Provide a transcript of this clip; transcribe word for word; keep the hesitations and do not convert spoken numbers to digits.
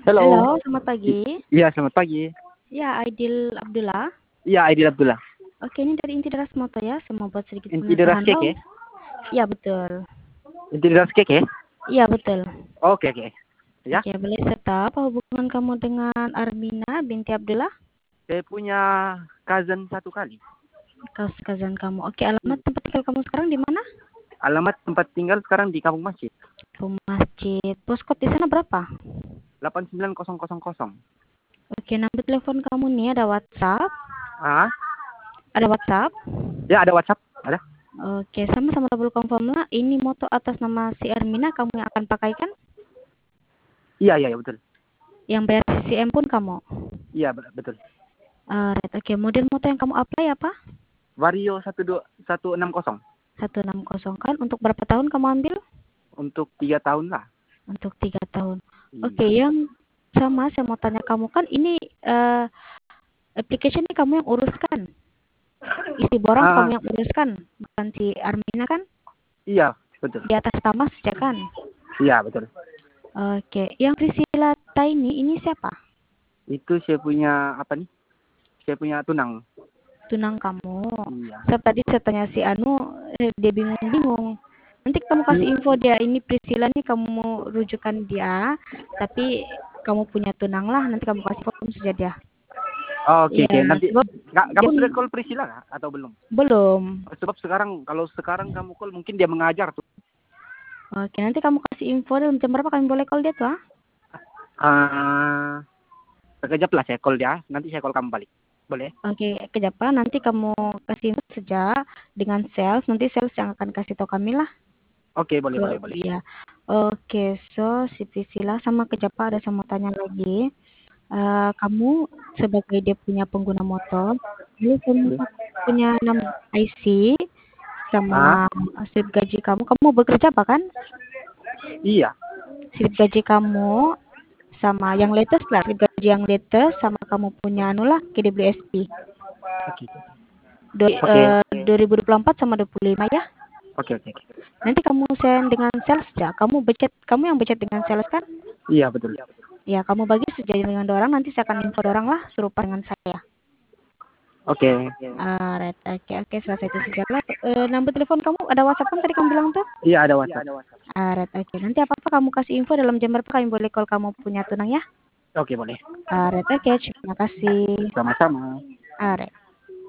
Halo. Halo, selamat I pagi. iya, selamat pagi. Ya, Aidil Abdullah? Iya, Aidil Abdullah. Oke, ini dari Inti Deras Motor ya, saya mau buat sedikit Inti Deras penasaran Keke? dong. Iya, betul. Inti Deras Keke? Iya, betul. Oke oke. Ya, Oke, boleh serta apa hubungan kamu dengan Armina binti Abdullah? saya punya cousin satu kali. Kaus cousin kamu. Oke, alamat I tempat tinggal kamu sekarang di mana? alamat tempat tinggal sekarang di Kampung Masjid. Kampung Masjid. Postcode di sana berapa? delapan sembilan nol nol nol. Oke, nomor telepon kamu nih ada WhatsApp? Ah? Ada WhatsApp? Ya, ada WhatsApp, ada. Oke, sama-sama double confirm lah. Ini motor atas nama si Armina kamu yang akan pakai kan? Iya iya, iya betul. Yang bayar C C M pun kamu? Iya, be- betul. Alright, oke. Model motor yang kamu apply apa? Vario satu dua satu enam nol seratus enam puluh kan. Untuk berapa tahun kamu ambil? untuk tiga tahun lah. Untuk tiga tahun. Oke, Iya. yang sama saya mau tanya kamu kan ini eh application ini kamu yang uruskan. Isi borong Ah, kamu yang uruskan, bukan si Armina kan? iya, betul. Di atas nama saja kan? Iya, betul. Oke, yang Priscilla Tiny ini siapa? Itu saya punya apa nih? Saya punya tunang. Tunang kamu. Iya. Saya tadi saya tanya si Anu, eh, dia bingung-bingung. Nanti kamu kasih Hmm. info dia, ini Priscilla nih kamu rujukan dia, tapi kamu punya tunang lah, nanti kamu kasih form saja dia. Oke Iya, oke. Nanti sebab Ka- kamu dia sudah call Priscilla kah? Atau belum? belum. Sebab sekarang kalau sekarang kamu call mungkin dia mengajar tuh. Oke, nanti kamu kasih info dalam jam berapa kami boleh call dia tuh? Ah? Ah, sekejap lah saya call dia. Nanti saya call kamu balik. Boleh? Oke, kejapa nanti kamu kasih info saja dengan sales, nanti sales yang akan kasih tahu kami lah. Oke, boleh Kalau boleh boleh. iya. Oke, so si Priscilla sama kejapa ada sama tanya lagi. Eh, kamu sebagai dia punya pengguna motor, lalu kamu punya nomor I C Ah, sama slip gaji kamu. Kamu bekerja apa kan? iya. Slip gaji kamu sama yang latest lah, slip gaji yang latest sama kamu punya anu lah K D W S P. Oke. Do, Oke. eh, dua ribu dua puluh empat sama dua puluh lima ya. Oke oke. Oke. Nanti kamu send dengan sales ya. Kamu becet, kamu yang becet dengan sales kan? Iya betul. Ya, kamu bagi sejajar dengan dorang, nanti saya akan info dorang lah, serupa dengan saya. Oke. Alright, oke, oke, selesai itu saja lah. Eh, nomor telepon kamu ada WhatsApp kan tadi kamu bilang tuh? Iya ada WhatsApp. Alright, oke. Nanti apa-apa kamu kasih info dalam jam berapa kami boleh call kamu punya tunang ya? Oke boleh. Alright, oke, terima kasih. Sama-sama. Alright.